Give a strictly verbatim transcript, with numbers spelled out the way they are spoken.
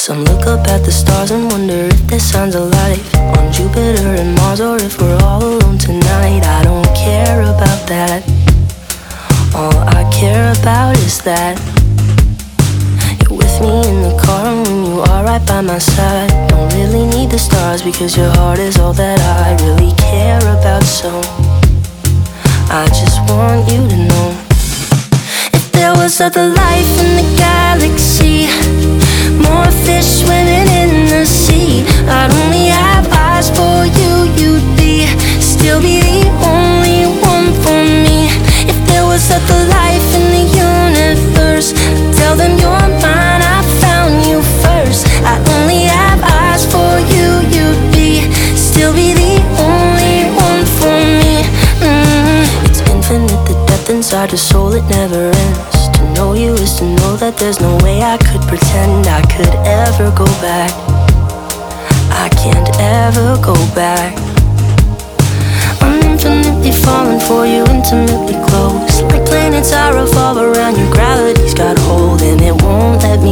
Some look up at the stars and wonder if there's signs of life on Jupiter and Mars, or if we're all alone tonight. I don't care about that. All I care about is that you're with me in the car, and when you are right by my side. Don't really need the stars because your heart is all that I really care about. So I just want you to know, if there was other life in the galaxy, more fish swimming in the sea, I'd only have eyes for you. You'd be, still be the only one for me. If there was other life in the universe, I'd tell them you're mine, I found you first. I'd only have eyes for you. You'd be, still be the only one for me. mm-hmm. It's infinite, the depth inside your soul, it never ends. To know you is to know that there's no way I could pretend I could ever go back. I can't ever go back. I'm infinitely falling for you, intimately close. Like planets I revolve around, your gravity's got hold and it won't let me